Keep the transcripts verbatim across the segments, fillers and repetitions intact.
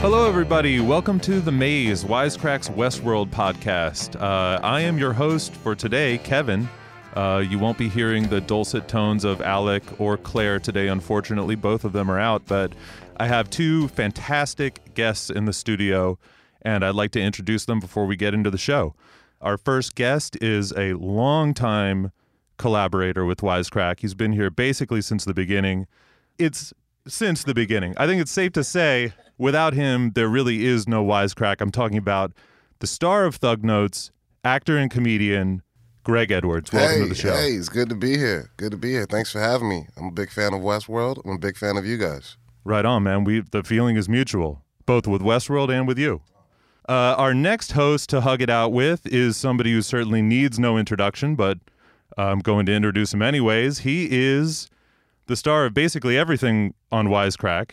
Hello, everybody. Welcome to The Maze, Wisecrack's Westworld podcast. Uh, I am your host for today, Kevin. Uh, you won't be hearing the dulcet tones of Alec or Claire today, unfortunately. Both of them are out, but I have two fantastic guests in the studio, and I'd like to introduce them before we get into the show. Our first guest is a longtime collaborator with Wisecrack. He's been here basically since the beginning. It's since the beginning. I think it's safe to say, without him, there really is no Wisecrack. I'm talking about the star of Thug Notes, actor and comedian, Greg Edwards. Welcome hey, to the show. Hey, it's good to be here. Good to be here. Thanks for having me. I'm a big fan of Westworld. I'm a big fan of you guys. Right on, man. We the feeling is mutual, both with Westworld and with you. Uh, our next host to hug it out with is somebody who certainly needs no introduction, but I'm going to introduce him anyways. He is the star of basically everything on Wisecrack,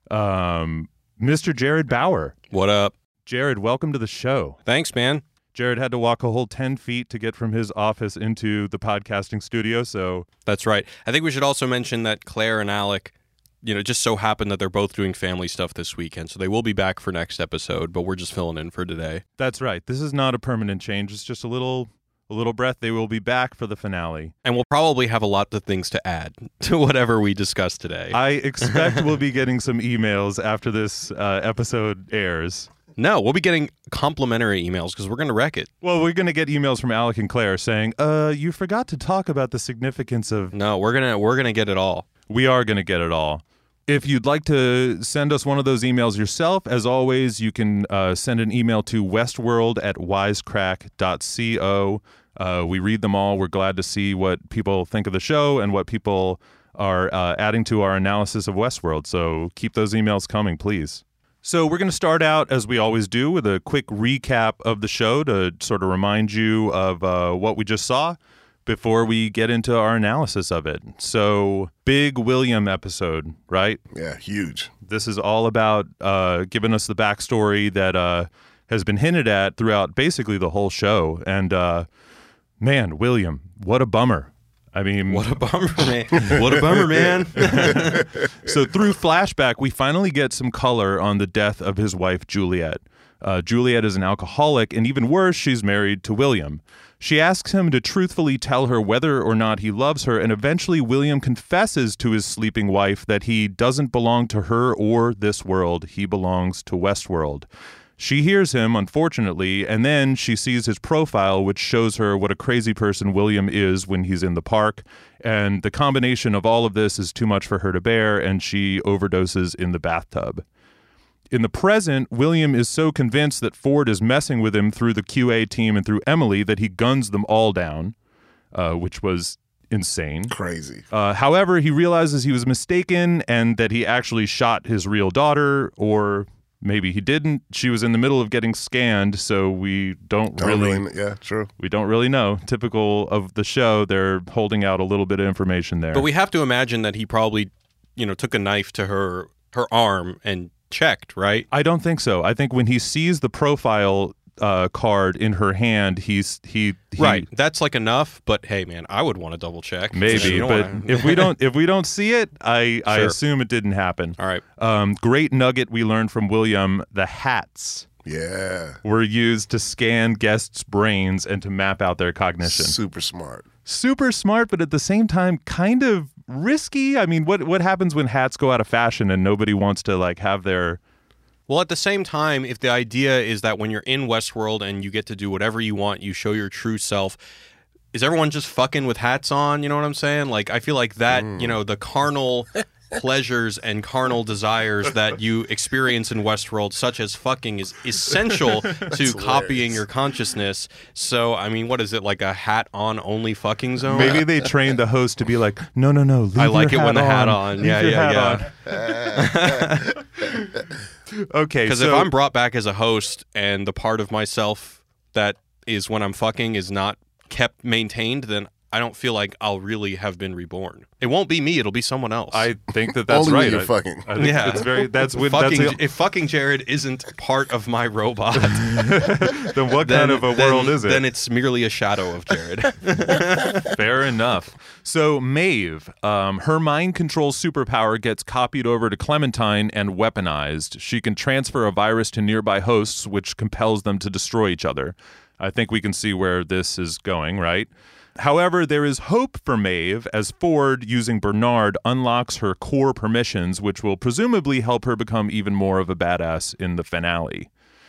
um, Mister Jared Bauer. What up? Jared, welcome to the show. Thanks, man. Jared had to walk a whole ten feet to get from his office into the podcasting studio, so... That's right. I think we should also mention that Claire and Alec, you know, just so happened that they're both doing family stuff this weekend, so they will be back for next episode, but we're just filling in for today. That's right. This is not a permanent change. It's just a little... A little breath. They will be back for the finale. And we'll probably have a lot of things to add to whatever we discuss today. I expect we'll be getting some emails after this uh, episode airs. No, we'll be getting complimentary emails because we're going to wreck it. Well, we're going to get emails from Alec and Claire saying, uh, you forgot to talk about the significance of... No, we're going to we're gonna get it all. We are going to get it all. If you'd like to send us one of those emails yourself, as always, you can uh, send an email to westworld at wisecrack dot co. Uh, we read them all. We're glad to see what people think of the show and what people are uh, adding to our analysis of Westworld. So keep those emails coming, please. So we're going to start out, as we always do, with a quick recap of the show to sort of remind you of uh, what we just saw before we get into our analysis of it. So, big William episode, right? Yeah, huge. This is all about uh, giving us the backstory that uh, has been hinted at throughout basically the whole show. And, uh, man, William, what a bummer. I mean... What a bummer, man. What a bummer, man. So, through flashback, we finally get some color on the death of his wife, Juliet. Uh, Juliet is an alcoholic, and even worse, she's married to William. She asks him to truthfully tell her whether or not he loves her, and eventually William confesses to his sleeping wife that he doesn't belong to her or this world. He belongs to Westworld. She hears him, unfortunately, and then she sees his profile, which shows her what a crazy person William is when he's in the park. And the combination of all of this is too much for her to bear, and she overdoses in the bathtub. In the present, William is so convinced that Ford is messing with him through the Q A team and through Emily that he guns them all down, uh, which was insane. Crazy. Uh, however, he realizes he was mistaken and that he actually shot his real daughter, or maybe he didn't. She was in the middle of getting scanned, so we don't, Don't really, really, yeah, true. we don't really know. Typical of the show, they're holding out a little bit of information there. But we have to imagine that he probably, you know, took a knife to her her arm and checked, right? I don't think so. I think when he sees the profile uh, card in her hand, he's he, he Right. That's like enough, but hey, man, I would want to double check. maybe. You don't But wanna- if we don't if we don't see it, I I Sure. assume it didn't happen. All right. Um, great nugget we learned from William: the hats Yeah. were used to scan guests' brains and to map out their cognition. Super smart. Super smart, but at the same time, kind of risky. I mean, what what happens when hats go out of fashion and nobody wants to like have their Well, at the same time, if the idea is that when you're in Westworld and you get to do whatever you want, you show your true self, is everyone just fucking with hats on? You know what I'm saying? Like, I feel like that, mm. you know, the carnal pleasures and carnal desires that you experience in Westworld, such as fucking, is essential to copying your consciousness. So, I mean, what is it, like a hat-on only fucking zone? Maybe they trained the host to be like, no, no, no, leave I like your it when the hat on. on. Leave Yeah, your yeah, hat yeah. on. Okay, Because so if I'm brought back as a host and the part of myself that is when I'm fucking is not kept maintained, then I don't feel like I'll really have been reborn. It won't be me. It'll be someone else. I think that that's Only when right. you're I, fucking. I think Yeah. that's very. That's when. fucking, That's if fucking Jared isn't part of my robot, then what then, kind of a then- world is it? Then it's merely a shadow of Jared. Fair enough. So Maeve, um, her mind control superpower gets copied over to Clementine and weaponized. She can transfer a virus to nearby hosts, which compels them to destroy each other. I think we can see where this is going, right? However, there is hope for Maeve as Ford, using Bernard, unlocks her core permissions, which will presumably help her become even more of a badass in the finale.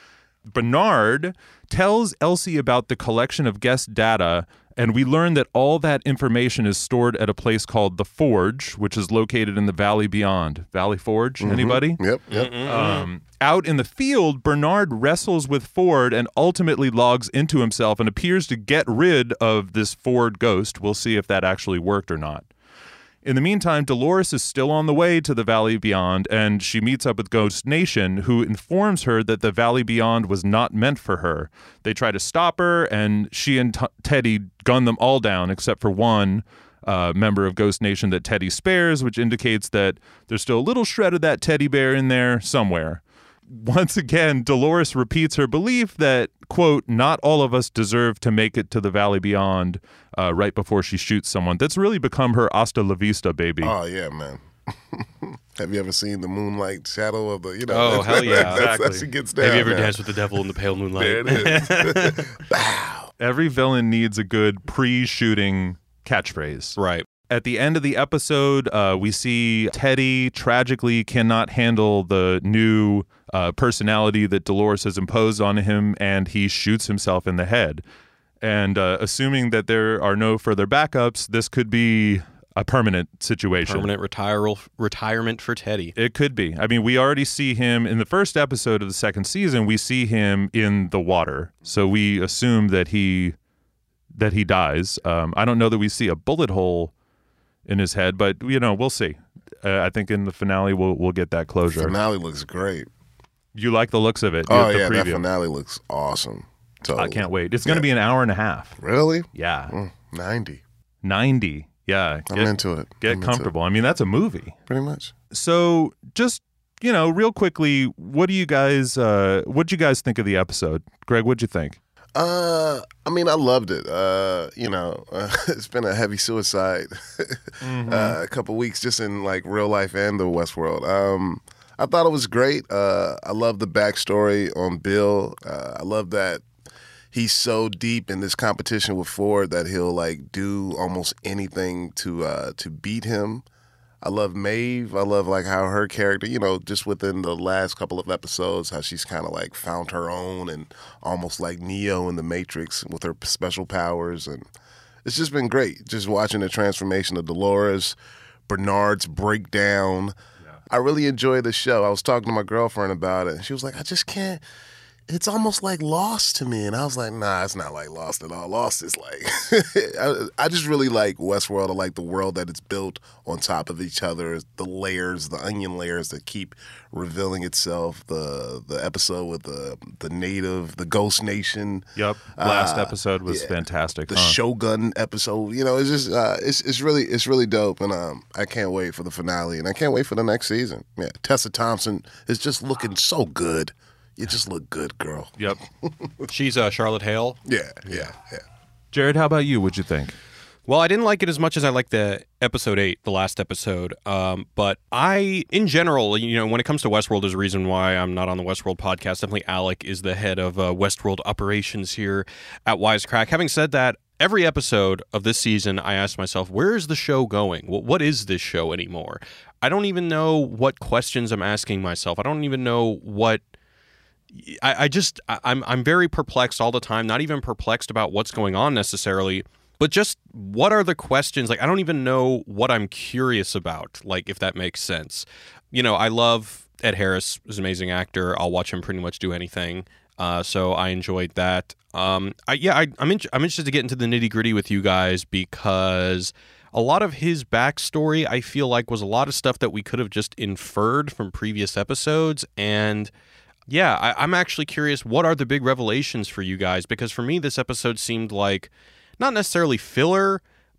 Bernard tells Elsie about the collection of guest data, and we learn that all that information is stored at a place called The Forge, which is located in the Valley Beyond. Valley Forge, Mm-hmm. anybody? Yep, yep. Um, out in the field, Bernard wrestles with Ford and ultimately logs into himself and appears to get rid of this Ford ghost. We'll see if that actually worked or not. In the meantime, Dolores is still on the way to the Valley Beyond, and she meets up with Ghost Nation, who informs her that the Valley Beyond was not meant for her. They try to stop her, and she and T- Teddy gun them all down, except for one uh, member of Ghost Nation that Teddy spares, which indicates that there's still a little shred of that teddy bear in there somewhere. Once again, Dolores repeats her belief that, quote, not all of us deserve to make it to the Valley Beyond, uh, right before she shoots someone. That's really become her hasta la vista, baby. Oh yeah, man. Have you ever seen the moonlight shadow of the? You know. Oh, hell yeah. That's how Exactly. she gets down. Have you ever man. danced with the devil in the pale moonlight? There it is. Bow. Every villain needs a good pre-shooting catchphrase. Right. At the end of the episode, uh, we see Teddy tragically cannot handle the new uh, personality that Dolores has imposed on him, and he shoots himself in the head. And uh, assuming that there are no further backups, this could be a permanent situation. Permanent retire- retirement for Teddy. It could be. I mean, we already see him in the first episode of the second season. We see him in the water, so we assume that he that he dies. Um, I don't know that we see a bullet hole in his head, but you know, we'll see. Uh, I think in the finale we'll we'll get that closure. Finale looks great. You like the looks of it? Oh the yeah, that preview. finale looks awesome. Totally. I can't wait. It's going to be an hour and a half. Really? Yeah, Mm, Ninety. ninety. Yeah, I'm get, into it. get I'm into comfortable. I mean, that's a movie. it. Pretty much. So just, you know, real quickly, what do you guys uh what do you guys think of the episode? Greg, what'd you think? Uh, I mean, I loved it. Uh, you know, uh, it's been a heavy suicide Mm-hmm. uh, a couple weeks just in like real life and the Westworld. Um, I thought it was great. Uh, I love the backstory on Bill. Uh, I love that he's so deep in this competition with Ford that he'll like do almost anything to uh, to beat him. I love Maeve. I love like how her character, you know, just within the last couple of episodes, how she's kind of like found her own and almost like Neo in the Matrix with her special powers. And it's just been great just watching the transformation of Dolores, Bernard's breakdown. Yeah. I really enjoyed the show. I was talking to my girlfriend about it, and she was like, I just can't. It's almost like Lost to me. And I was like, nah, it's not like Lost at all. Lost is like, I, I just really like Westworld. I like the world that it's built on top of each other, the layers, the onion layers that keep revealing itself. The the episode with the the native, the Ghost Nation. Yep. Last Uh, episode was yeah. fantastic. The huh? Shogun episode, you know, it's just uh, it's it's really it's really dope, and um, I can't wait for the finale, and I can't wait for the next season. Yeah, Tessa Thompson is just looking so good. You just look good, girl. Yep. She's uh, Charlotte Hale. Yeah, yeah, yeah. Jared, how about you? What'd you think? Well, I didn't like it as much as I liked the episode eight, the last episode. Um, but I, in general, you know, when it comes to Westworld, there's a reason why I'm not on the Westworld podcast. Definitely Alec is the head of uh, Westworld operations here at Wisecrack. Having said that, every episode of this season, I asked myself, where is the show going? Well, what is this show anymore? I don't even know what questions I'm asking myself. I don't even know what... I, I just, I, I'm I'm very perplexed all the time, not even perplexed about what's going on necessarily, but just what are the questions? Like, I don't even know what I'm curious about, like, if that makes sense. You know, I love Ed Harris, is an amazing actor. I'll watch him pretty much do anything. Uh, so I enjoyed that. Um, I, yeah, I, I'm, in, I'm interested to get into the nitty gritty with you guys because a lot of his backstory, I feel like, was a lot of stuff that we could have just inferred from previous episodes. And yeah, I, I'm actually curious, what are the big revelations for you guys? Because for me, this episode seemed like not necessarily filler,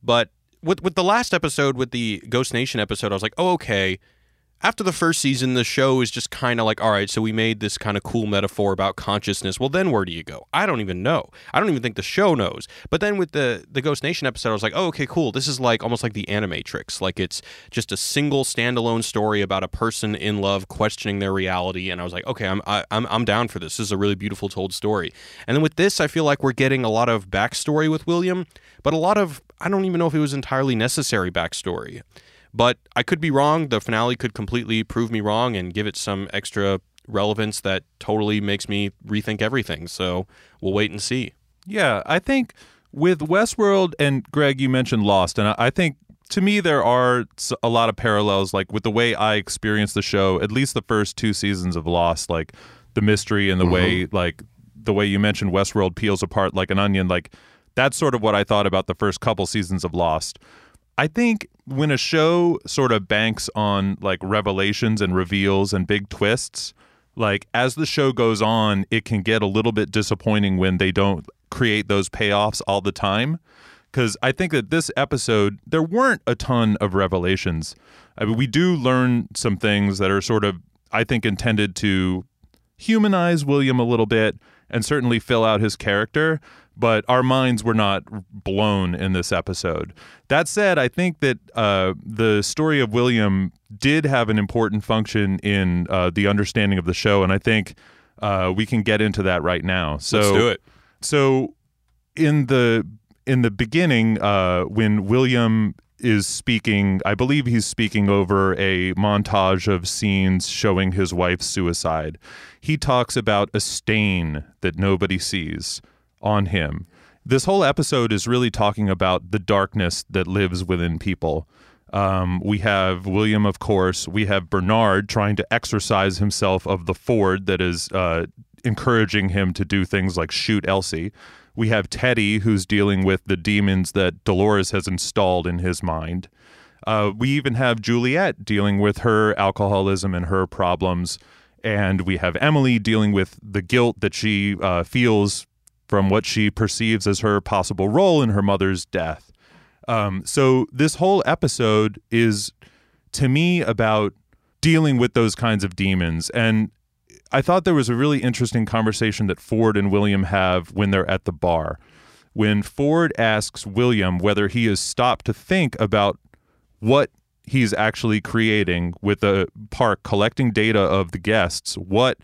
But with with the last episode, with the Ghost Nation episode, I was like, oh, okay. After the first season, the show is just kind of like, all right, so we made this kind of cool metaphor about consciousness. Well, then where do you go? I don't even know. I don't even think the show knows. But then with the, the Ghost Nation episode, I was like, oh, okay, cool. This is like almost like the Animatrix. Like it's just a single standalone story about a person in love questioning their reality. And I was like, okay, I'm I, I'm I'm down for this. This is a really beautiful told story. And then with this, I feel like we're getting a lot of backstory with William, but a lot of, I don't even know if it was entirely necessary backstory. But I could be wrong. The finale could completely prove me wrong and give it some extra relevance that totally makes me rethink everything. So we'll wait and see. Yeah, I think with Westworld, and Greg, you mentioned Lost, and I think to me there are a lot of parallels, like with the way I experienced the show, at least the first two seasons of Lost, like the mystery and the mm-hmm. way, like the way you mentioned Westworld peels apart like an onion, like that's sort of what I thought about the first couple seasons of Lost. I think when a show sort of banks on like revelations and reveals and big twists, like as the show goes on, it can get a little bit disappointing when they don't create those payoffs all the time. Because I think that this episode, there weren't a ton of revelations. I mean, we do learn some things that are sort of, I think, intended to humanize William a little bit and certainly fill out his character. But our minds were not blown in this episode. That said, I think that uh, the story of William did have an important function in uh, the understanding of the show, and I think uh, we can get into that right now. So, let's do it. So, in the in the beginning, uh, when William is speaking, I believe he's speaking over a montage of scenes showing his wife's suicide. He talks about a stain that nobody sees on him. This whole episode is really talking about the darkness that lives within people. Um, we have William, of course. We have Bernard trying to exorcise himself of the Ford that is uh, encouraging him to do things like shoot Elsie. We have Teddy, who's dealing with the demons that Dolores has installed in his mind. Uh, we even have Juliet dealing with her alcoholism and her problems. And we have Emily dealing with the guilt that she uh, feels from what she perceives as her possible role in her mother's death. Um, so this whole episode is, to me, about dealing with those kinds of demons. And I thought there was a really interesting conversation that Ford and William have when they're at the bar. When Ford asks William whether he has stopped to think about what he's actually creating with the park, collecting data of the guests, what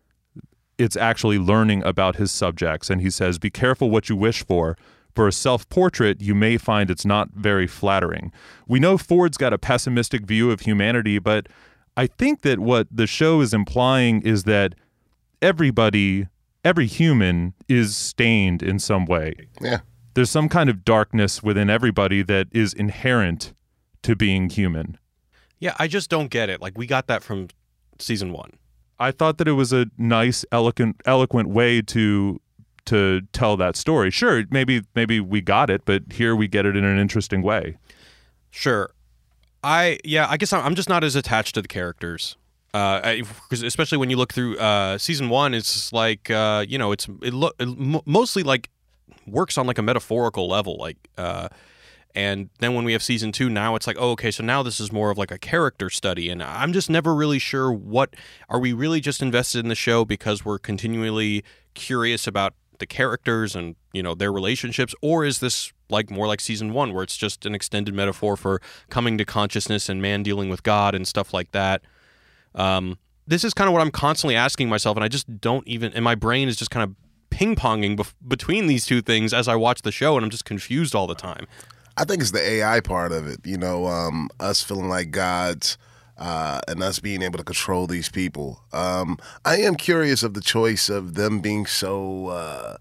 it's actually learning about his subjects. And he says, be careful what you wish for. For a self-portrait, you may find it's not very flattering. We know Ford's got a pessimistic view of humanity, but I think that what the show is implying is that everybody, every human is stained in some way. Yeah. There's some kind of darkness within everybody that is inherent to being human. Yeah, I just don't get it. Like, we got that from season one. I thought that it was a nice, eloquent, eloquent way to to tell that story. Sure, maybe maybe we got it, but here we get it in an interesting way. Sure, I yeah, I guess I'm just not as attached to the characters, uh, I, especially when you look through uh, season one. It's like uh, you know, it's it, lo- it mostly like works on like a metaphorical level, like. Uh, And then when we have season two, now it's like, oh, okay, so now this is more of like a character study. And I'm just never really sure what, are we really just invested in the show because we're continually curious about the characters and, you know, their relationships? Or is this like more like season one where it's just an extended metaphor for coming to consciousness and man dealing with God and stuff like that? Um, this is kind of what I'm constantly asking myself. And I just don't even, and my brain is just kind of ping-ponging bef- between these two things as I watch the show. And I'm just confused all the time. I think it's the A I part of it, you know, um, us feeling like gods uh, and us being able to control these people. Um, I am curious of the choice of them being so uh,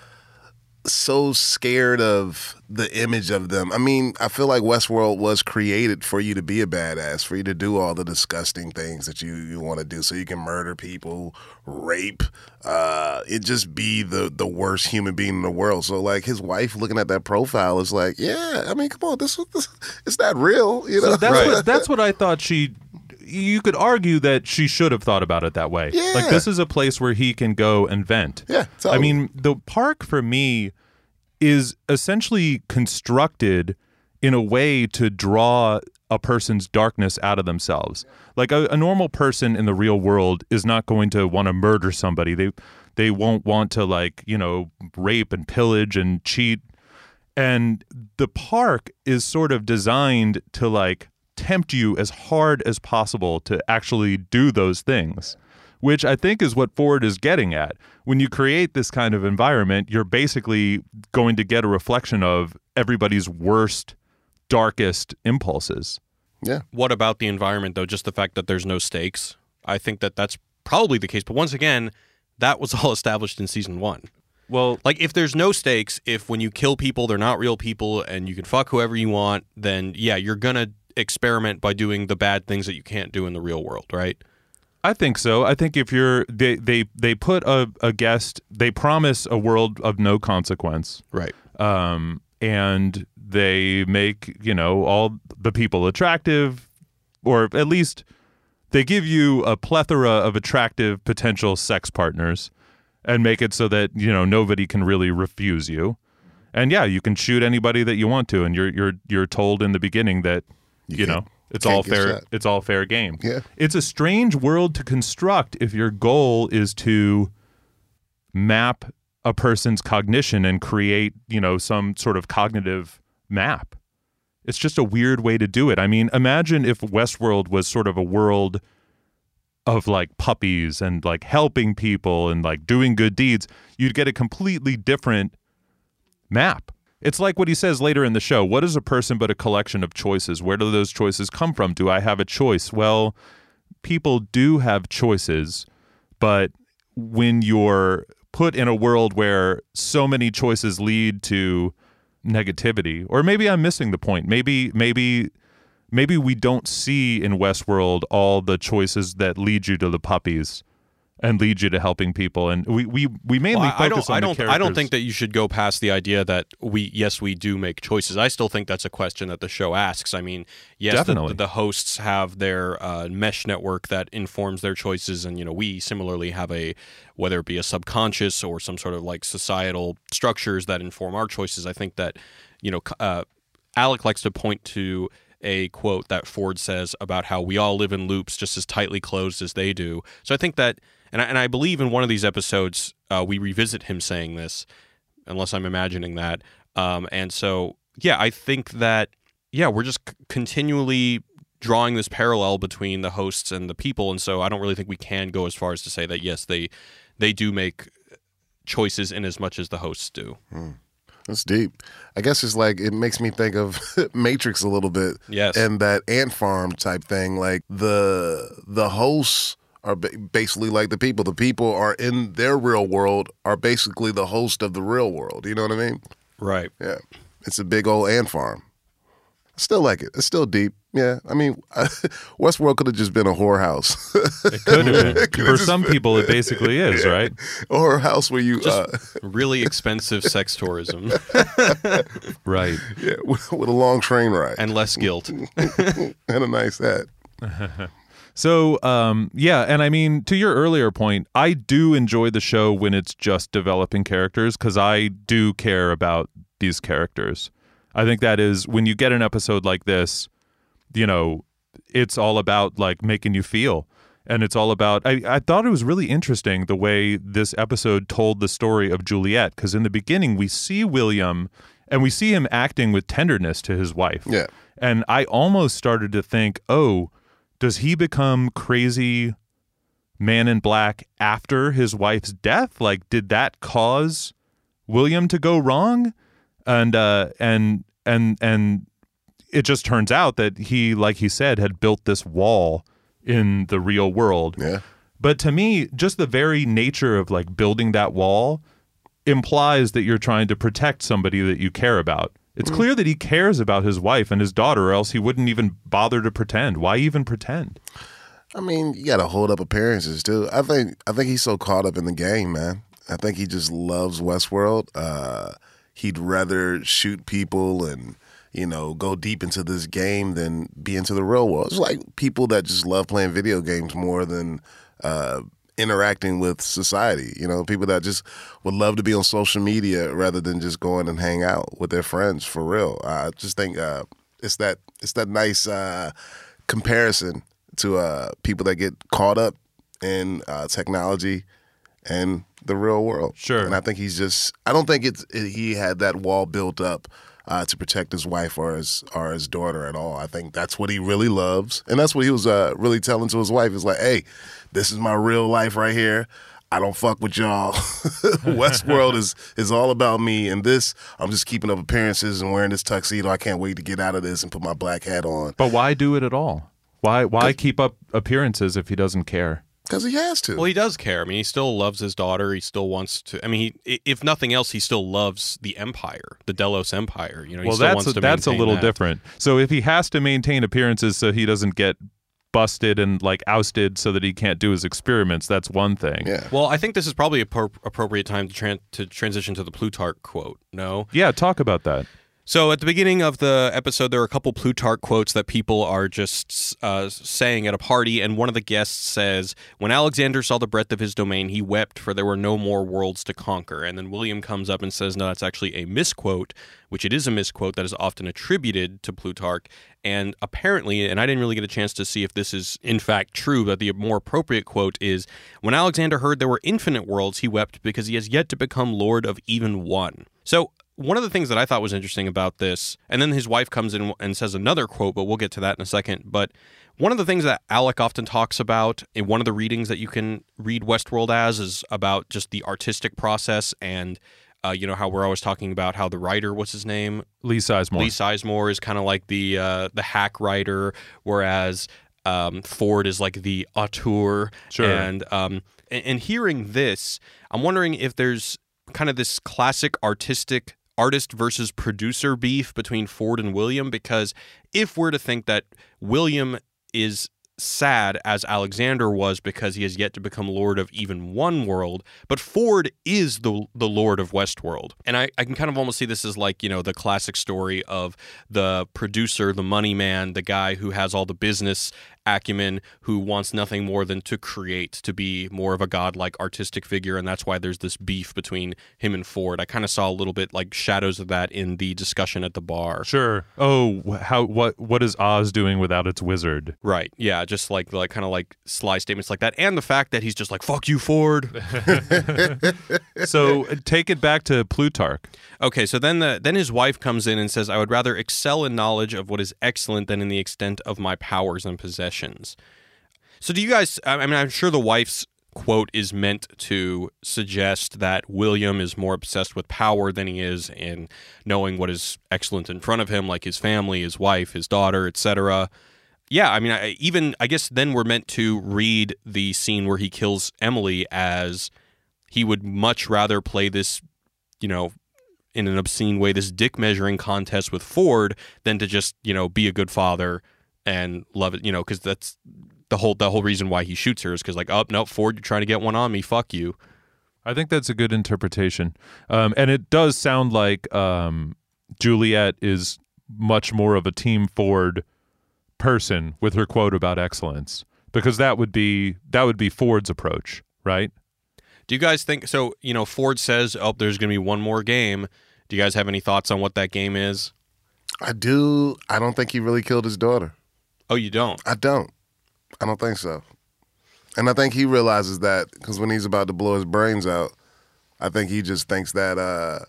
so scared of the image of them. I mean, I feel like Westworld was created for you to be a badass, for you to do all the disgusting things that you, you want to do, so you can murder people, rape, uh, it just be the, the worst human being in the world. So, like, his wife looking at that profile is like, yeah, I mean, come on, this, this it's not real, you know? So that's, right. what, that's what I thought she... You could argue that she should have thought about it that way. Yeah. Like, this is a place where he can go and vent. Yeah, totally. I mean, the park for me is essentially constructed in a way to draw a person's darkness out of themselves. Like a, a normal person in the real world is not going to want to murder somebody. They they won't want to, like, you know, rape and pillage and cheat. And the park is sort of designed to, like, tempt you as hard as possible to actually do those things, which I think is what Ford is getting at. When you create this kind of environment, you're basically going to get a reflection of everybody's worst, darkest impulses. Yeah. What about the environment, though? Just the fact that there's no stakes? I think that that's probably the case. But once again, that was all established in season one. Well, Like, if there's no stakes, if when you kill people, they're not real people, and you can fuck whoever you want, then, yeah, you're going to experiment by doing the bad things that you can't do in the real world, right? I think so. I think if you're they they they put a, a guest, they promise a world of no consequence, Right. um, and they make, you know, all the people attractive, or at least they give you a plethora of attractive potential sex partners, and make it so that, you know, nobody can really refuse you. And yeah, you can shoot anybody that you want to, and you're you're you're told in the beginning that you, you know it's can't all get fair. shot. It's all fair game. Yeah. It's a strange world to construct if your goal is to map a person's cognition and create, you know, some sort of cognitive map. It's just a weird way to do it. I mean, imagine if Westworld was sort of a world of like puppies and like helping people and like doing good deeds. You'd get a completely different map. It's like what he says later in the show. What is a person but a collection of choices? Where do those choices come from? Do I have a choice? Well, people do have choices, but when you're put in a world where so many choices lead to negativity, or maybe I'm missing the point. Maybe, maybe, maybe we don't see in Westworld all the choices that lead you to the puppies and lead you to helping people, and we we, we mainly Well, I, I focus don't. on I the don't. characters. I don't think that you should go past the idea that we. Yes, we do make choices. I still think that's a question that the show asks. I mean, yes, the, Definitely. the hosts have their uh, mesh network that informs their choices, and you know, we similarly have a, whether it be a subconscious or some sort of like societal structures that inform our choices. I think that, you know, uh, Alec likes to point to a quote that Ford says about how we all live in loops just as tightly closed as they do. So I think that, and I, and I believe in one of these episodes, uh, we revisit him saying this, unless I'm imagining that. Um, and so, yeah, I think that, yeah, we're just c- continually drawing this parallel between the hosts and the people. And so I don't really think we can go as far as to say that, yes, they they do make choices in as much as the hosts do. Hmm. That's deep. I guess it's like, it makes me think of Matrix a little bit. Yes. And that ant farm type thing. Like the the hosts are ba- basically like the people. The people are in their real world are basically the host of the real world. You know what I mean? Right. Yeah. It's a big old ant farm. I still like it. It's still deep. Yeah. I mean, Westworld could have just been a whorehouse. It could have been. It could've For just some been- people, it basically is, right? Or a house where you, uh, Really expensive sex tourism Right. yeah, with, with a long train ride and less guilt. and a nice hat. So, um, yeah, and I mean, to your earlier point, I do enjoy the show when it's just developing characters because I do care about these characters. I think that is, when you get an episode like this, you know, it's all about like making you feel. And it's all about, I, I thought it was really interesting the way this episode told the story of Juliet, because in the beginning we see William and we see him acting with tenderness to his wife. Yeah. And I almost started to think, oh, does he become crazy man in black after his wife's death? Like, did that cause William to go wrong? And uh, and and and it just turns out that he, like he said, had built this wall in the real world. Yeah. But to me, just the very nature of like building that wall implies that you're trying to protect somebody that you care about. It's clear that he cares about his wife and his daughter, or else he wouldn't even bother to pretend. Why even pretend? I mean, you got to hold up appearances too. I think I think he's so caught up in the game, man. I think he just loves Westworld. Uh, he'd rather shoot people and, you know, go deep into this game than be into the real world. It's like people that just love playing video games more than uh, interacting with society. You know, people that just would love to be on social media rather than just going and hang out with their friends for real. I just think uh, it's that it's that nice uh, comparison to uh, people that get caught up in uh, technology and the real world. Sure. And I think he's just, I don't think it's, it, he had that wall built up uh, to protect his wife or his or his daughter at all. I think that's what he really loves. And that's what he was uh, really telling to his wife is like, hey, this is my real life right here. I don't fuck with y'all. Westworld is, is all about me. And this, I'm just keeping up appearances and wearing this tuxedo. I can't wait to get out of this and put my black hat on. But why do it at all? Why why keep up appearances if he doesn't care? Because he has to. Well, he does care. I mean, he still loves his daughter. He still wants to. I mean, he, if nothing else, he still loves the Empire, the Delos Empire. You know, he well, still that's wants a, to that's a maintain little that. different. So if he has to maintain appearances so he doesn't get busted and like ousted so that he can't do his experiments, that's one thing. Yeah. Well, I think this is probably a pro- appropriate time to, tran- to transition to the Plutarch quote. No. Yeah, talk about that. So at the beginning of the episode, there are a couple Plutarch quotes that people are just uh, saying at a party, and one of the guests says, "When Alexander saw the breadth of his domain, he wept, for there were no more worlds to conquer." And then William comes up and says, no, that's actually a misquote, which it is a misquote that is often attributed to Plutarch. And apparently, and I didn't really get a chance to see if this is in fact true, but the more appropriate quote is, "When Alexander heard there were infinite worlds, he wept because he has yet to become lord of even one." So one of the things that I thought was interesting about this, and then his wife comes in and says another quote, but we'll get to that in a second. But one of the things that Alec often talks about in one of the readings that you can read Westworld as is about just the artistic process and, uh, you know, how we're always talking about how the writer, what's his name? Lee Sizemore. Lee Sizemore is kind of like the uh, the hack writer, whereas um, Ford is like the auteur. Sure. And, um, and, and hearing this, I'm wondering if there's kind of this classic artistic artist versus producer beef between Ford and William, because if we're to think that William is sad as Alexander was because he has yet to become lord of even one world, but Ford is the the lord of Westworld. And I, I can kind of almost see this as like, you know, the classic story of the producer, the money man, the guy who has all the business acumen, who wants nothing more than to create, to be more of a godlike artistic figure, and that's why there's this beef between him and Ford. I kind of saw a little bit like shadows of that in the discussion at the bar. Sure. Oh, how what what is Oz doing without its wizard? Right. Yeah, just like like kind of like sly statements like that, and the fact that he's just like, "Fuck you, Ford." So take it back to Plutarch. Okay, so then the then his wife comes in and says, "I would rather excel in knowledge of what is excellent than in the extent of my powers and possessions." So do you guys, I mean, I'm sure the wife's quote is meant to suggest that William is more obsessed with power than he is in knowing what is excellent in front of him, like his family, his wife, his daughter, et cetera. Yeah, I mean, I, even, I guess then we're meant to read the scene where he kills Emily as he would much rather play this, you know, in an obscene way, this dick measuring contest with Ford than to just, you know, be a good father and love it, you know, because that's the whole the whole reason why he shoots her is because like, oh, no, Ford, you're trying to get one on me, fuck you. I think that's a good interpretation. Um, and it does sound like um, Juliet is much more of a Team Ford person with her quote about excellence, because that would be that would be Ford's approach, right? Do you guys think, so, you know, Ford says, oh, there's going to be one more game. Do you guys have any thoughts on what that game is? I do. I don't think he really killed his daughter. Oh, you don't? I don't. I don't think so. And I think he realizes that because when he's about to blow his brains out, I think he just thinks that uh,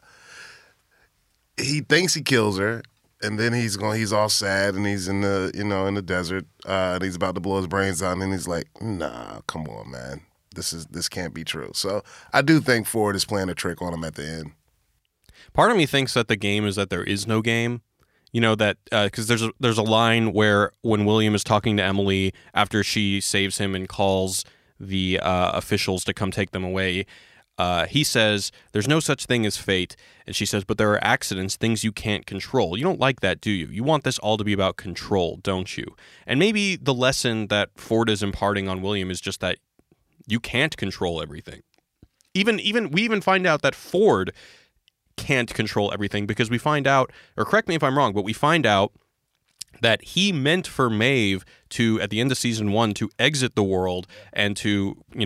he thinks he kills her, and then he's going. He's all sad, and he's in the you know in the desert, uh, and he's about to blow his brains out, and then he's like, "Nah, come on, man, this is this can't be true." So I do think Ford is playing a trick on him at the end. Part of me thinks that the game is that there is no game. You know, that because uh, there's a, there's a line where when William is talking to Emily after she saves him and calls the uh, officials to come take them away, uh, he says, "There's no such thing as fate." And she says, "But there are accidents, things you can't control." You don't like that, do you? You want this all to be about control, don't you? And maybe the lesson that Ford is imparting on William is just that you can't control everything. Even even we even find out that Ford can't control everything, because we find out, or correct me if I'm wrong, but we find out that he meant for Maeve to, at the end of season one, to exit the world and to, you know,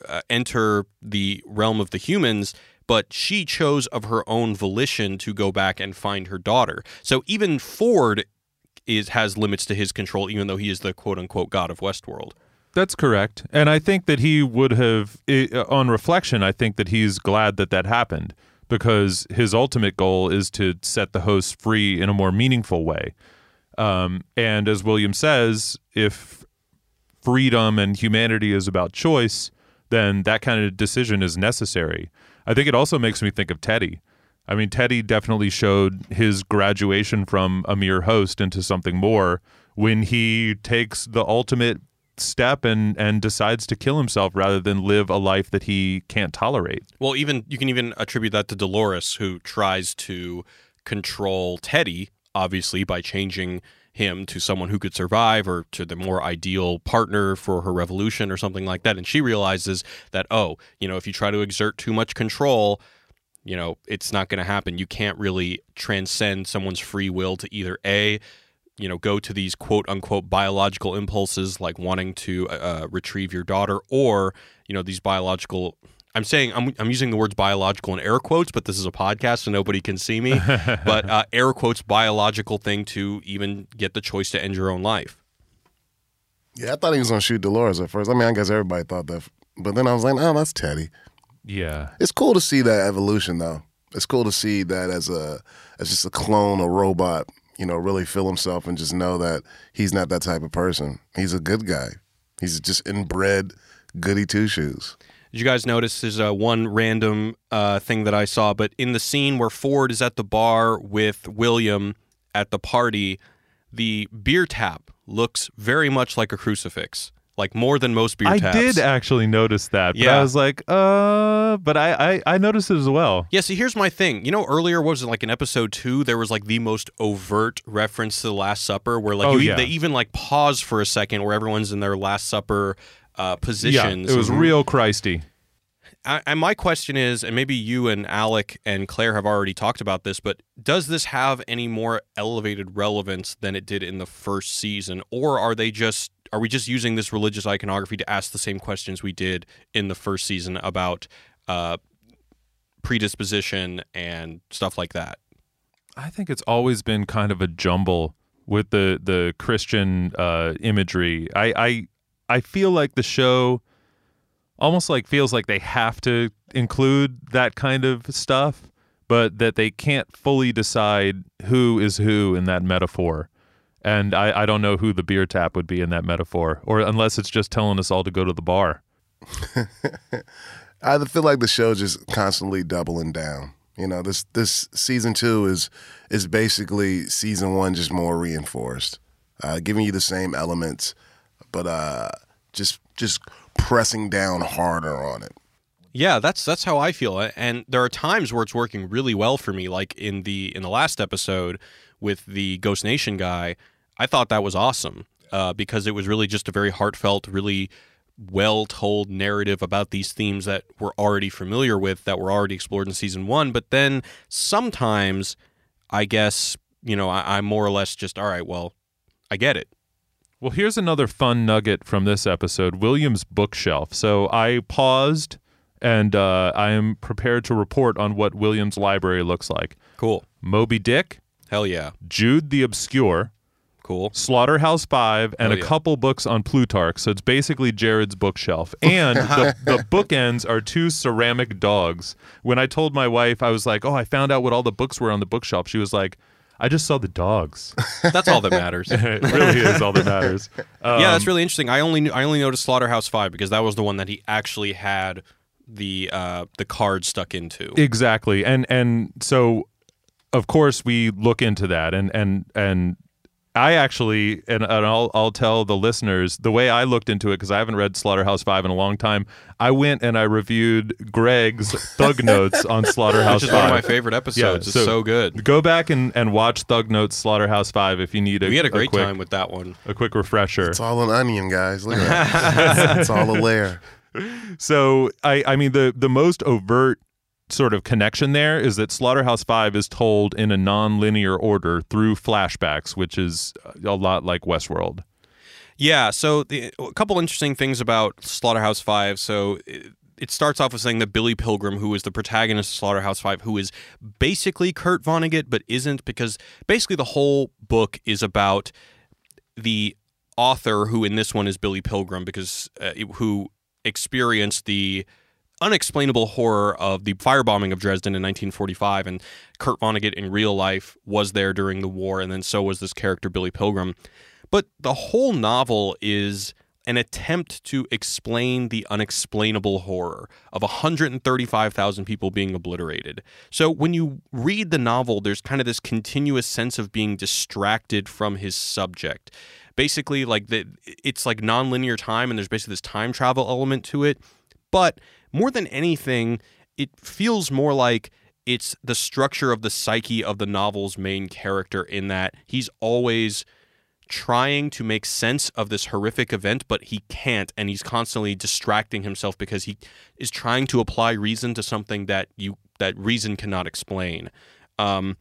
uh, enter the realm of the humans, but she chose of her own volition to go back and find her daughter. So even Ford is has limits to his control, even though he is the quote-unquote god of Westworld. That's correct. And I think that he would have, on reflection, I think that he's glad that that happened, because his ultimate goal is to set the hosts free in a more meaningful way. Um, and as William says, if freedom and humanity is about choice, then that kind of decision is necessary. I think it also makes me think of Teddy. I mean, Teddy definitely showed his graduation from a mere host into something more when he takes the ultimate step and and decides to kill himself rather than live a life that he can't tolerate. Well, even you can even attribute that to Dolores, who tries to control Teddy, obviously, by changing him to someone who could survive or to the more ideal partner for her revolution or something like that. And she realizes that, oh, you know, if you try to exert too much control, you know, it's not going to happen. You can't really transcend someone's free will to either A, you know, go to these quote unquote biological impulses like wanting to uh, retrieve your daughter, or, you know, these biological, I'm saying, I'm, I'm using the words biological in air quotes, but this is a podcast so nobody can see me, but uh, air quotes biological thing to even get the choice to end your own life. Yeah, I thought he was going to shoot Dolores at first. I mean, I guess everybody thought that. But then I was like, oh, that's Teddy. Yeah. It's cool to see that evolution, though. It's cool to see that as a as just a clone, a robot, you know, really feel himself and just know that he's not that type of person. He's a good guy. He's just inbred goody two-shoes. Did you guys notice there's uh, one random uh, thing that I saw, but in the scene where Ford is at the bar with William at the party, the beer tap looks very much like a crucifix, like more than most beer I taps. did actually notice that, but Yeah. I was like, uh, but I, I, I noticed it as well. Yeah, see, here's my thing. You know, earlier, what was it, like in episode two, there was like the most overt reference to the Last Supper where like Oh, you, yeah. they even like pause for a second where everyone's in their Last Supper uh, Yeah, positions. it was real Christy. I, and my question is, and maybe you and Alec and Claire have already talked about this, but does this have any more elevated relevance than it did in the first season, or are they just are we just using this religious iconography to ask the same questions we did in the first season about uh, predisposition and stuff like that? I think it's always been kind of a jumble with the the Christian uh, imagery. I, I I feel like the show almost like feels like they have to include that kind of stuff, but that they can't fully decide who is who in that metaphor. And I, I don't know who the beer tap would be in that metaphor, or unless it's just telling us all to go to the bar. I feel like the show just constantly doubling down. You know, this this season two is is basically season one just more reinforced, uh, giving you the same elements, but uh, just just pressing down harder on it. Yeah, that's that's how I feel, and there are times where it's working really well for me. Like in the in the last episode with the Ghost Nation guy, I thought that was awesome uh, because it was really just a very heartfelt, really well-told narrative about these themes that we're already familiar with, that were already explored in season one. But then sometimes, I guess, you know, I, I'm more or less just, all right, well, I get it. Well, here's another fun nugget from this episode, William's bookshelf. So I paused, and uh, I am prepared to report on what William's library looks like. Cool. Moby Dick, Hell yeah. Jude the Obscure, Cool. Slaughterhouse Five, and Oh, a yeah. couple books on Plutarch. So it's basically Jared's bookshelf. And the, the bookends are two ceramic dogs. When I told my wife, I was like, oh, I found out what all the books were on the bookshelf. She was like, I just saw the dogs. That's all that matters. It really is all that matters. Um, yeah, that's really interesting. I only knew, I only noticed Slaughterhouse Five because that was the one that he actually had the uh, the card stuck into. Exactly. And and so of course we look into that, and and and I actually, and, and I'll I'll tell the listeners, the way I looked into it, because I haven't read Slaughterhouse Five in a long time, I went and I reviewed Greg's Thug Notes on Slaughterhouse Which is Five. one of my favorite episodes. Yeah, it's so good. Go back and, and watch Thug Notes Slaughterhouse Five if you need a We had a great quick, time with that one. a quick refresher. It's all an onion, guys. Look at that. It's all a layer. So I, I mean the the most overt sort of connection there is that Slaughterhouse Five is told in a non-linear order through flashbacks, which is a lot like Westworld. Yeah, so the, a couple interesting things about Slaughterhouse Five. So it, it starts off with saying that Billy Pilgrim, who is the protagonist of Slaughterhouse Five, who is basically Kurt Vonnegut, but isn't, because basically the whole book is about the author, who in this one is Billy Pilgrim, because uh, who experienced the unexplainable horror of the firebombing of Dresden in nineteen forty-five, and Kurt Vonnegut in real life was there during the war, and then so was this character Billy Pilgrim. But the whole novel is an attempt to explain the unexplainable horror of one hundred thirty-five thousand people being obliterated. So when you read the novel, there's kind of this continuous sense of being distracted from his subject. Basically, like the, it's like nonlinear time, and there's basically this time travel element to it. But more than anything, it feels more like it's the structure of the psyche of the novel's main character, in that he's always trying to make sense of this horrific event, but he can't, and he's constantly distracting himself because he is trying to apply reason to something that you that reason cannot explain. Um,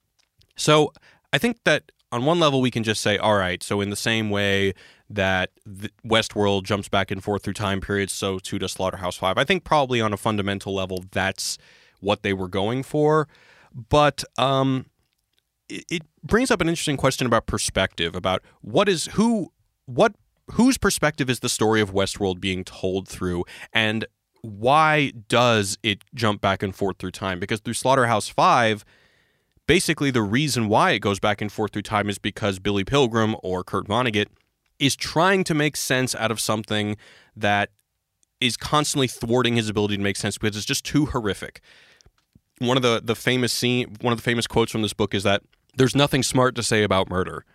so I think that on one level we can just say, all right, so in the same way that the Westworld jumps back and forth through time periods, so too does Slaughterhouse Five. I think probably on a fundamental level that's what they were going for, but um, it, it brings up an interesting question about perspective, about what is who what whose perspective is the story of Westworld being told through, and why does it jump back and forth through time? Because through Slaughterhouse Five, basically the reason why it goes back and forth through time is because Billy Pilgrim, or Kurt Vonnegut, is trying to make sense out of something that is constantly thwarting his ability to make sense because it's just too horrific. One of the, the famous scene, one of the famous quotes from this book is that there's nothing smart to say about murder.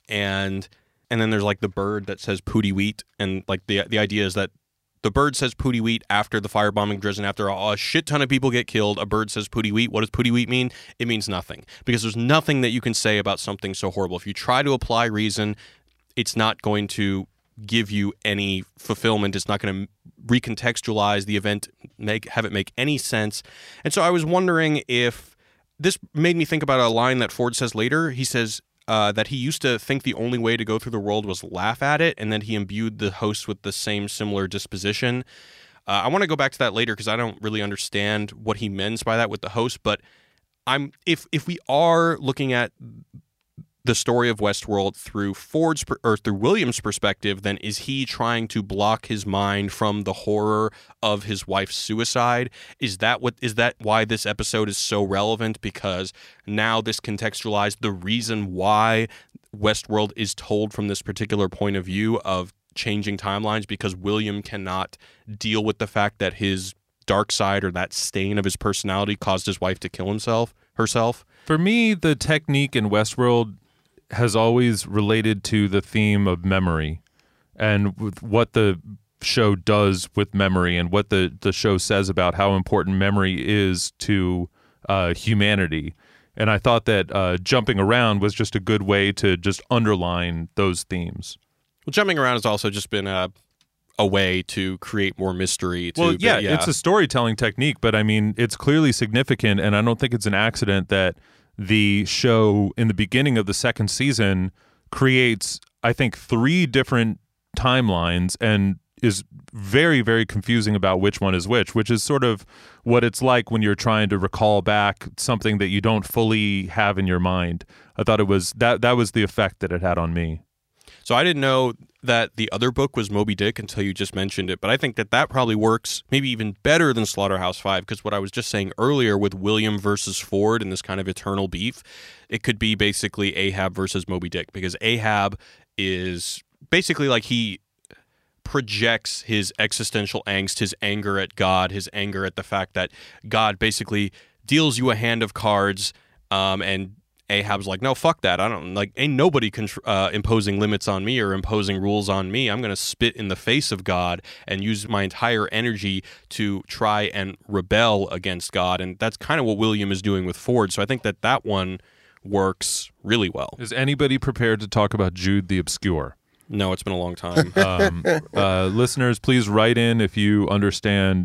And and then there's like the bird that says Pooty Wheat, and like the the idea is that the bird says Pooty Wheat after the firebombing Dresden, after a shit ton of people get killed. A bird says Pooty Wheat. What does Pooty Wheat mean? It means nothing, because there's nothing that you can say about something so horrible. If you try to apply reason, it's not going to give you any fulfillment. It's not going to recontextualize the event, make have it make any sense. And so I was wondering if this made me think about a line that Ford says later. He says uh, that he used to think the only way to go through the world was laugh at it, and then he imbued the host with the same similar disposition. Uh, I want to go back to that later because I don't really understand what he means by that with the host. But I'm if if we are looking at the story of Westworld through Ford's or through William's perspective, then is he trying to block his mind from the horror of his wife's suicide? Is that what is that why this episode is so relevant? Because now this contextualized the reason why Westworld is told from this particular point of view of changing timelines, because William cannot deal with the fact that his dark side, or that stain of his personality, caused his wife to kill himself herself. For me, the technique in Westworld has always related to the theme of memory and with what the show does with memory, and what the, the show says about how important memory is to uh, humanity. And I thought that uh, jumping around was just a good way to just underline those themes. Well, jumping around has also just been a a way to create more mystery. To, well, yeah, but, yeah, it's a storytelling technique, but I mean, it's clearly significant, and I don't think it's an accident that the show in the beginning of the second season creates, I think, three different timelines and is very, very confusing about which one is which, which is sort of what it's like when you're trying to recall back something that you don't fully have in your mind. I thought it was that that was the effect that it had on me. So I didn't know that the other book was Moby Dick until you just mentioned it, but I think that that probably works maybe even better than Slaughterhouse Five, because what I was just saying earlier with William versus Ford and this kind of eternal beef, it could be basically Ahab versus Moby Dick, because Ahab is basically like he projects his existential angst, his anger at God, his anger at the fact that God basically deals you a hand of cards, um, and Ahab's like, no, fuck that. I don't like, ain't nobody contr- uh, imposing limits on me or imposing rules on me. I'm going to spit in the face of God and use my entire energy to try and rebel against God. And that's kind of what William is doing with Ford. So I think that that one works really well. Is anybody prepared to talk about Jude the Obscure? No, it's been a long time. um, uh, listeners, please write in if you understand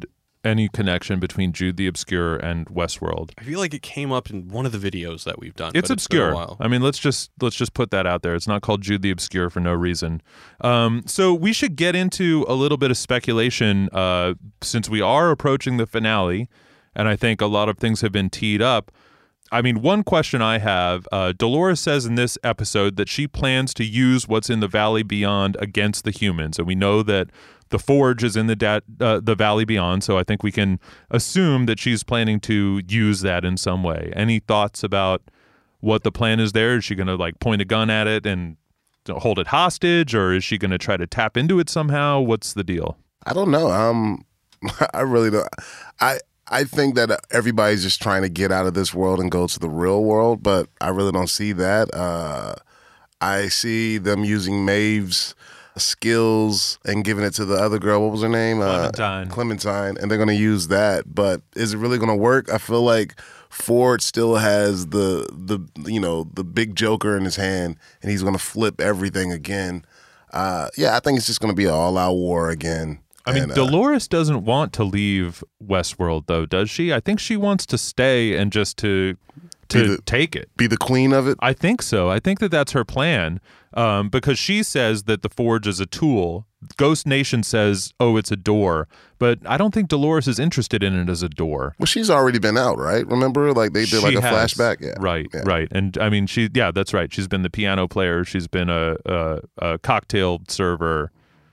any connection between Jude the Obscure and Westworld. I feel like it came up in one of the videos that we've done. It's but obscure. It's been a while. I mean, let's just let's just put that out there. It's not called Jude the Obscure for no reason. Um, so we should get into a little bit of speculation uh, since we are approaching the finale, and I think a lot of things have been teed up. I mean, one question I have, uh, Dolores says in this episode that she plans to use what's in the Valley Beyond against the humans, and we know that the Forge is in the da- uh, the Valley Beyond, so I think we can assume that she's planning to use that in some way. Any thoughts about what the plan is there? Is she going to like point a gun at it and hold it hostage, or is she going to try to tap into it somehow? What's the deal? I don't know. Um, I really don't. I I think that everybody's just trying to get out of this world and go to the real world, but I really don't see that. Uh, I see them using Maeve's skills and giving it to the other girl. What was her name? Clementine. Uh, Clementine. And they're going to use that. But is it really going to work? I feel like Ford still has the, the you know, the big joker in his hand, and he's going to flip everything again. Uh, yeah, I think it's just going to be an all-out war again. I mean, and, uh, Dolores doesn't want to leave Westworld, though, does she? I think she wants to stay and just to to the, take it. Be the queen of it? I think so. I think that that's her plan, um, because she says that the Forge is a tool. Ghost Nation says, oh, it's a door. But I don't think Dolores is interested in it as a door. Well, she's already been out, right? Remember? Like, they did She like a has. flashback? Yeah. Right, yeah. right. And, I mean, she, yeah, that's right. She's been the piano player. She's been a, a, a cocktail server.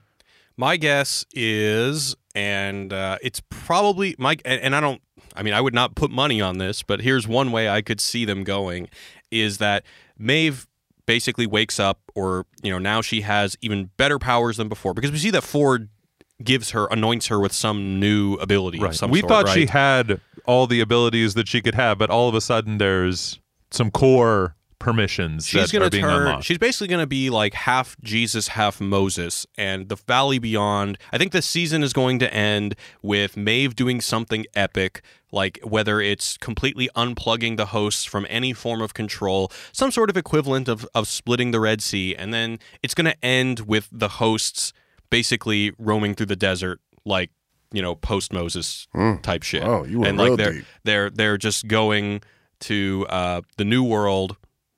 My guess is, and uh, it's probably my, and, and I don't, I mean, I would not put money on this, but here's one way I could see them going, is that Maeve basically wakes up, or, you know, now she has even better powers than before, because we see that Ford gives her, anoints her with some new ability Right. of some we sort, thought right? she had all the abilities that she could have, but all of a sudden there's some core permissions She's that gonna are being turn. unlocked. She's basically going to be like half Jesus, half Moses, and the Valley Beyond. I think the season is going to end with Maeve doing something epic, like whether it's completely unplugging the hosts from any form of control, some sort of equivalent of of splitting the Red Sea, and then it's going to end with the hosts basically roaming through the desert, like, you know, post Moses Mm. type shit. Oh, you were and real like they're deep. they're they're just going to uh, the new world.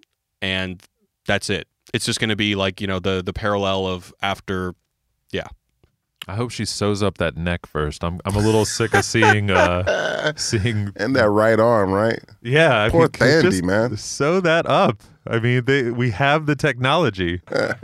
And that's it. It's just going to be like, you know, the the parallel of after, yeah. I hope she sews up that neck first. I'm I'm a little sick of seeing uh seeing And that right arm, right? yeah. I Poor mean, Thandi, just man. Sew that up. I mean, they we have the technology.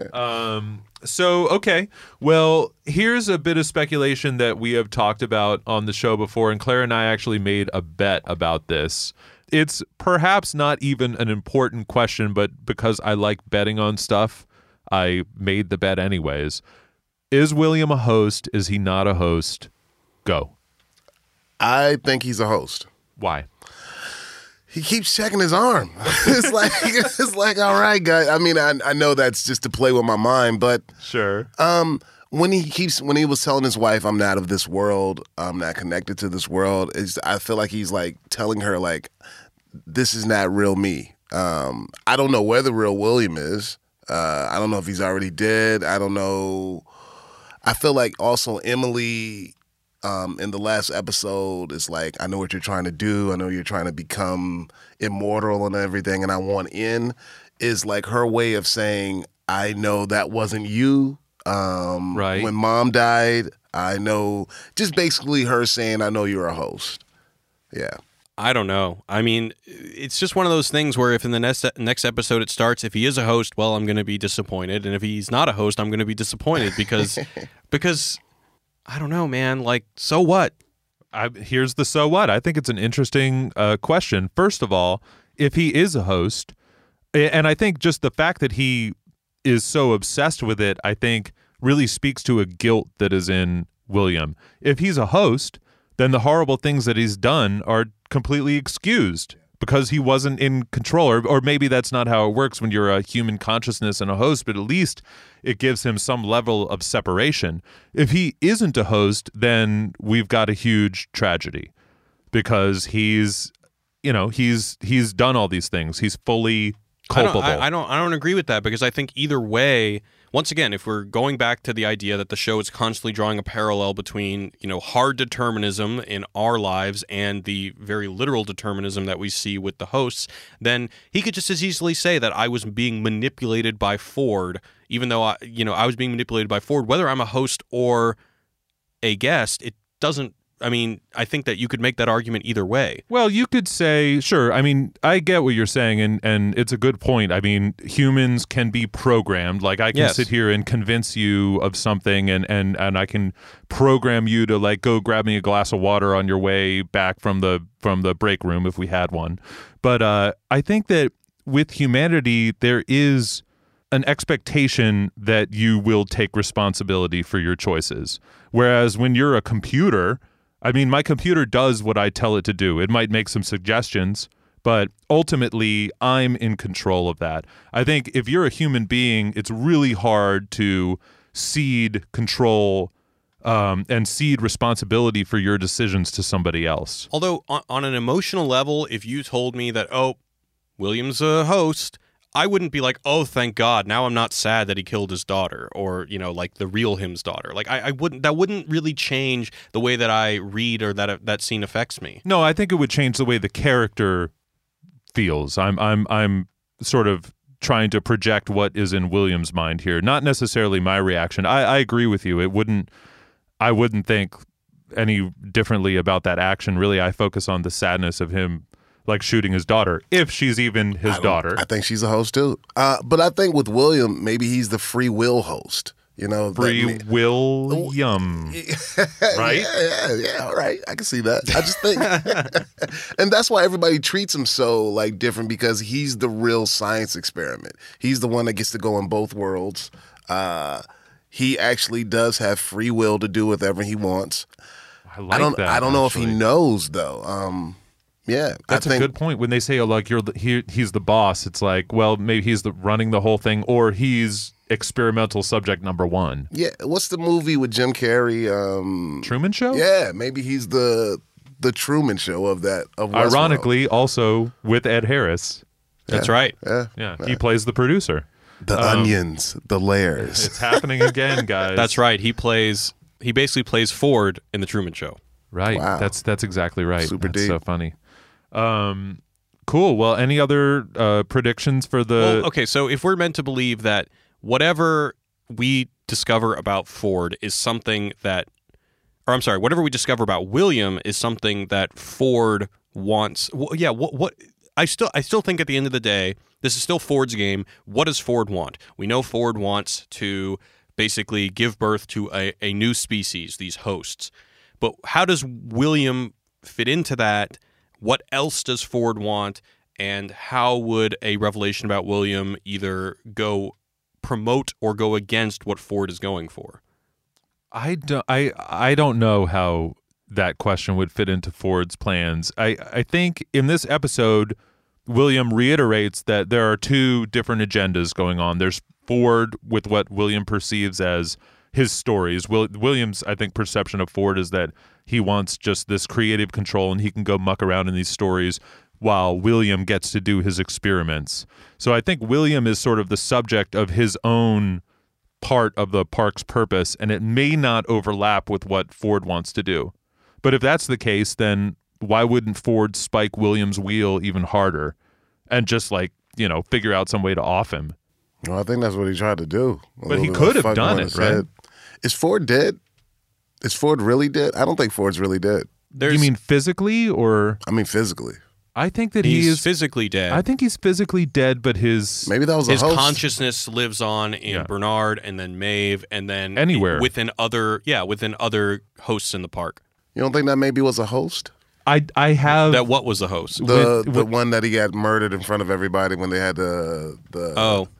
um. So okay. Well, here's a bit of speculation that we have talked about on the show before, and Claire and I actually made a bet about this. It's perhaps not even an important question, but because I like betting on stuff, I made the bet anyways. Is William a host? Is he not a host? Go. I think he's a host. Why? He keeps checking his arm. It's like, it's like, all right, guys. I mean, I, I know that's just to play with my mind, but Sure. um, when he keeps, when he was telling his wife, "I'm not of this world. I'm not connected to this world," is I feel like he's like telling her, like, this is not real me. Um, I don't know where the real William is. Uh, I don't know if he's already dead. I don't know. I feel like also Emily, um, in the last episode, is like, I know what you're trying to do. I know you're trying to become immortal and everything, and I want in, is like her way of saying, I know that wasn't you. Um, Right. When mom died, I know, just basically her saying, I know you're a host. Yeah. I don't know. I mean, it's just one of those things where if in the next next episode it starts, if he is a host, well, I'm going to be disappointed, and if he's not a host, I'm going to be disappointed because because I don't know, man. Like, so what? I, here's the so what. I think it's an interesting uh, question. First of all, if he is a host, a- and I think just the fact that he is so obsessed with it, I think really speaks to a guilt that is in William. If he's a host, then the horrible things that he's done are completely excused because he wasn't in control. Or, or maybe that's not how it works when you're a human consciousness and a host, but at least it gives him some level of separation. If he isn't a host, then we've got a huge tragedy because he's, you know, he's he's done all these things. He's fully I don't, culpable. I, I don't. I don't agree with that because I think either way, once again, if we're going back to the idea that the show is constantly drawing a parallel between, you know, hard determinism in our lives and the very literal determinism that we see with the hosts, then he could just as easily say that I was being manipulated by Ford, even though I, you know, I was being manipulated by Ford, whether I'm a host or a guest. It doesn't. I mean, I think that you could make that argument either way. Well, you could say, sure. I mean, I get what you're saying, and, and it's a good point. I mean, humans can be programmed. Like, I can Yes. sit here and convince you of something, and, and, and I can program you to, like, go grab me a glass of water on your way back from the from the break room if we had one. But uh, I think that with humanity, there is an expectation that you will take responsibility for your choices. Whereas when you're a computer, I mean, my computer does what I tell it to do. It might make some suggestions, but ultimately, I'm in control of that. I think if you're a human being, it's really hard to cede control um, and cede responsibility for your decisions to somebody else. Although, on, on an emotional level, if you told me that, oh, William's a host, I wouldn't be like, oh, thank God, now I'm not sad that he killed his daughter, or, you know, like the real him's daughter. Like, I, I wouldn't, that wouldn't really change the way that I read or that that scene affects me. No, I think it would change the way the character feels. I'm, I'm, I'm sort of trying to project what is in William's mind here, not necessarily my reaction. I, I agree with you. It wouldn't, I wouldn't think any differently about that action. Really, I focus on the sadness of him, like shooting his daughter, if she's even his I daughter. I think she's a host too. Uh, but I think with William, maybe he's the free will host. You know, Free that, William, right? Yeah, yeah, yeah. All right, I can see that. I just think, and that's why everybody treats him so like different, because he's the real science experiment. He's the one that gets to go in both worlds. Uh, he actually does have free will to do whatever he wants. I like I don't. that. I don't know actually. if he knows though. Um, Yeah, That's I think, a good point. When they say, "Oh, like you're the, he, he's the boss," it's like, well, maybe he's the running the whole thing, or he's experimental subject number one. Yeah, what's the movie with Jim Carrey? Um, Truman Show. yeah, maybe he's the the Truman Show of that. Of Westworld. Ironically, also with Ed Harris. That's Yeah. right. Yeah, Yeah, he plays the producer. the Um, onions, the layers. It's happening again, guys. That's right. He plays. He basically plays Ford in the Truman Show. Right. Wow. That's that's exactly right. Super that's deep. so funny. Um, cool. Well, any other uh, predictions for the? Well, okay, so if we're meant to believe that whatever we discover about Ford is something that, or I'm sorry, whatever we discover about William is something that Ford wants. Well, yeah, what what I still I still think at the end of the day, this is still Ford's game. What does Ford want? We know Ford wants to basically give birth to a, a new species, these hosts. But how does William fit into that? What else does Ford want? And how would a revelation about William either go promote or go against what Ford is going for? I don't. I I don't know how that question would fit into Ford's plans. I I think in this episode, William reiterates that there are two different agendas going on. There's Ford with what William perceives as his stories. Will, William's, I think, perception of Ford is that he wants just this creative control and he can go muck around in these stories while William gets to do his experiments. So I think William is sort of the subject of his own part of the park's purpose, and it may not overlap with what Ford wants to do. But if that's the case, then why wouldn't Ford spike William's wheel even harder and just, like, you know, figure out some way to off him? Well, I think that's what he tried to do. A But he little bit could of have fucking done on it, his right? head. Is Ford dead? Is Ford really dead? I don't think Ford's really dead. There's, You mean physically, or I mean, physically. I think that he's he is physically dead? I think he's physically dead, but his Maybe that was a His host. consciousness lives on in Yeah. Bernard and then Maeve and then Anywhere. within other yeah within other hosts in the park. You don't think that maybe was a host? I I have That what was the host? The With- the with- one that he got murdered in front of everybody when they had the the. Oh,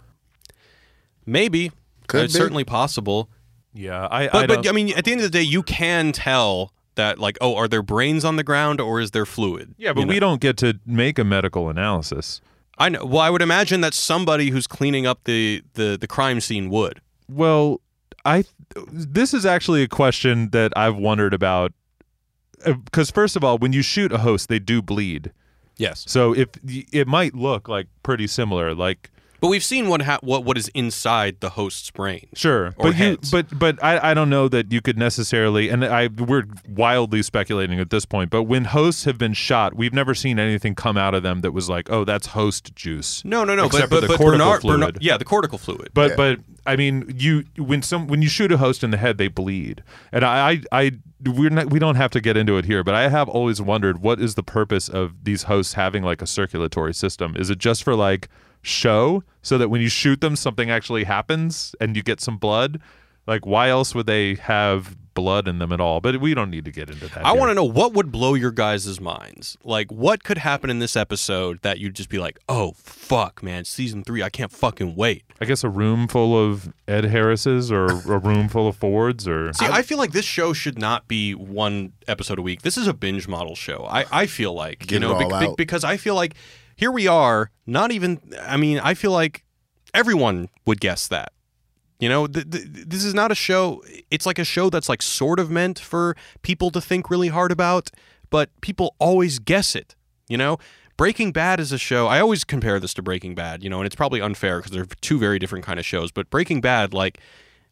maybe. Could it's be. certainly possible. yeah I I, But, don't, but I mean, at the end of the day, you can tell that, like, oh, are there brains on the ground or is there fluid? yeah, but You we know? don't get to make a medical analysis. I know. Well, I would imagine that somebody who's cleaning up the the, the crime scene would. Well, I this is actually a question that I've wondered about, because first of all, when you shoot a host, they do bleed. Yes. So if it might look like pretty similar, like But we've seen what ha- what what is inside the host's brain. Sure, or but you, heads. but but I, I don't know that you could necessarily, and I we're wildly speculating at this point. But when hosts have been shot, we've never seen anything come out of them that was like, oh, that's host juice. No, no, no. Except but for but, the but cortical Bernard, fluid. Bernard, yeah, the cortical fluid. But Yeah. but I mean, you when some when you shoot a host in the head, they bleed, and I I, I we're not we don't have to get into it here, but I have always wondered what is the purpose of these hosts having like a circulatory system? Is it just for like show so that when you shoot them something actually happens and you get some blood? Like why else would they have blood in them at all? But we don't need to get into that. I want to know what would blow your guys' minds. Like, what could happen in this episode that you'd just be like, oh, fuck, man, season three, I can't fucking wait. I guess a room full of Ed Harrises or a room full of Fords or... See, I feel like this show should not be one episode a week. This is a binge model show. I, I feel like, Get you know, it all bec- bec- out. because I feel like here we are, not even, I mean, I feel like everyone would guess that. You know, th- th- this is not a show. It's like a show that's like sort of meant for people to think really hard about, but people always guess it. You know, Breaking Bad is a show. I always compare this to Breaking Bad, you know, and it's probably unfair because they're two very different kind of shows. But Breaking Bad, like,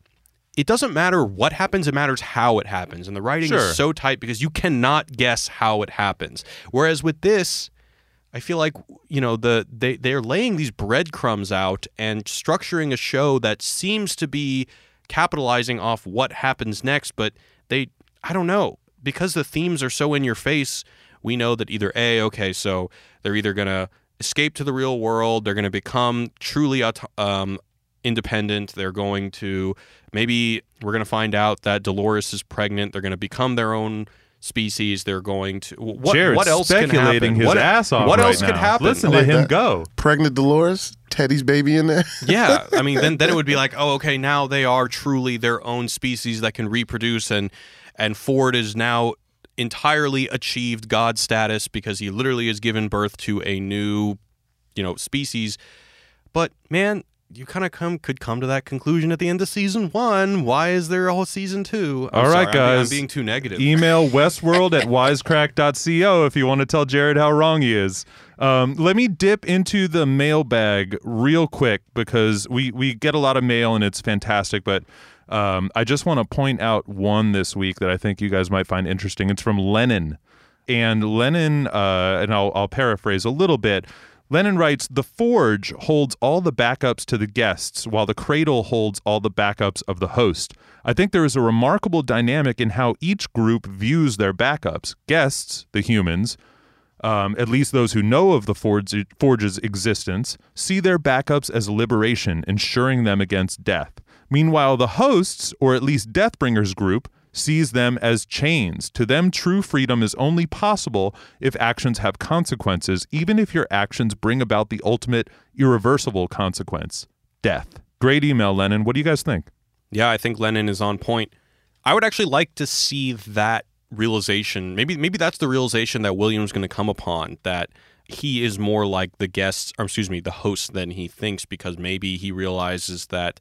it doesn't matter what happens, it matters how it happens. And the writing Sure. is so tight because you cannot guess how it happens. Whereas with this, I feel like, you know, the they, they're laying these breadcrumbs out and structuring a show that seems to be capitalizing off what happens next, but they, I don't know, because the themes are so in your face, we know that either A, okay, so they're either going to escape to the real world, they're going to become truly auto- um, independent, they're going to, maybe we're going to find out that Dolores is pregnant, they're going to become their own species, they're going to what, Jared's what else can speculating happen? his what, ass off what right else now. could happen? Listen I to like him that. go. Pregnant Dolores, Teddy's baby in there. Yeah, I mean, then then it would be like, oh, okay, now they are truly their own species that can reproduce, and and Ford is now entirely achieved God status because he literally has given birth to a new, you know, species. But man, you kind of come could come to that conclusion at the end of season one. Why is there a whole season two? I'm All right, sorry, I'm being- I'm guys. being too negative. Email westworld at wisecrack dot co if you want to tell Jared how wrong he is. Um, let me dip into the mailbag real quick because we, we get a lot of mail and it's fantastic, but um, I just want to point out one this week that I think you guys might find interesting. It's from Lennon. And Lennon, uh, and I'll, I'll paraphrase a little bit, Lennon writes, "The Forge holds all the backups to the guests, while the Cradle holds all the backups of the host. I think there is a remarkable dynamic in how each group views their backups. Guests, the humans, um, at least those who know of the Forge, Forge's existence, see their backups as liberation, ensuring them against death. Meanwhile, the hosts, or at least Deathbringer's group, sees them as chains. To them, true freedom is only possible if actions have consequences, even if your actions bring about the ultimate irreversible consequence, death." Great email, Lennon. What do you guys think? Yeah, I think Lennon is on point. I would actually like to see that realization. Maybe maybe that's the realization that William's going to come upon, that he is more like the guests, or excuse me, the host than he thinks, because maybe he realizes that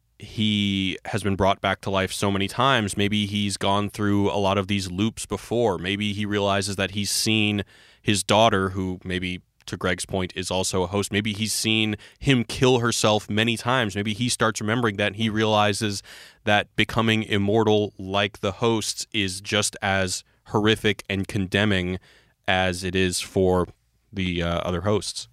he has been brought back to life so many times. Maybe he's gone through a lot of these loops before. Maybe he realizes that he's seen his daughter, who maybe, to Greg's point, is also a host. Maybe he's seen him kill herself many times. Maybe he starts remembering that and he realizes that becoming immortal like the hosts is just as horrific and condemning as it is for the uh, other hosts.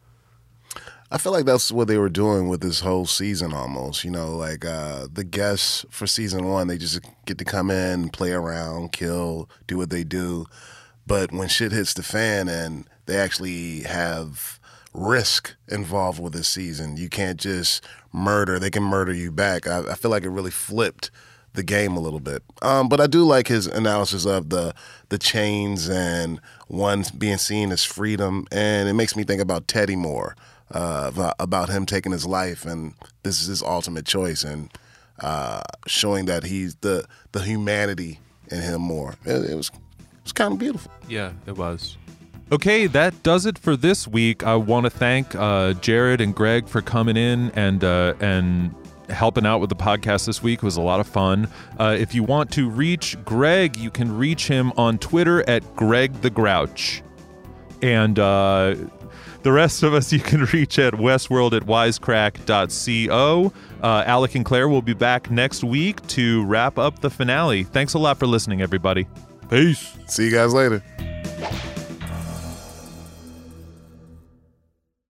I feel like that's what they were doing with this whole season almost. You know, like uh, the guests for season one, they just get to come in, play around, kill, do what they do. But when shit hits the fan and they actually have risk involved with this season, you can't just murder. They can murder you back. I, I feel like it really flipped the game a little bit. Um, but I do like his analysis of the the chains and one being seen as freedom. And it makes me think about Teddy more. Uh, about him taking his life, and this is his ultimate choice, and uh, showing that he's the the humanity in him more. It, it was it was kind of beautiful. Yeah, it was. Okay, that does it for this week. I want to thank uh, Jared and Greg for coming in and uh, and helping out with the podcast this week. It was a lot of fun. Uh, if you want to reach Greg, you can reach him on Twitter at Greg the Grouch. And uh, The rest of us you can reach at westworld at wisecrack dot co. Uh, Alec and Claire will be back next week to wrap up the finale. Thanks a lot for listening, everybody. Peace. See you guys later.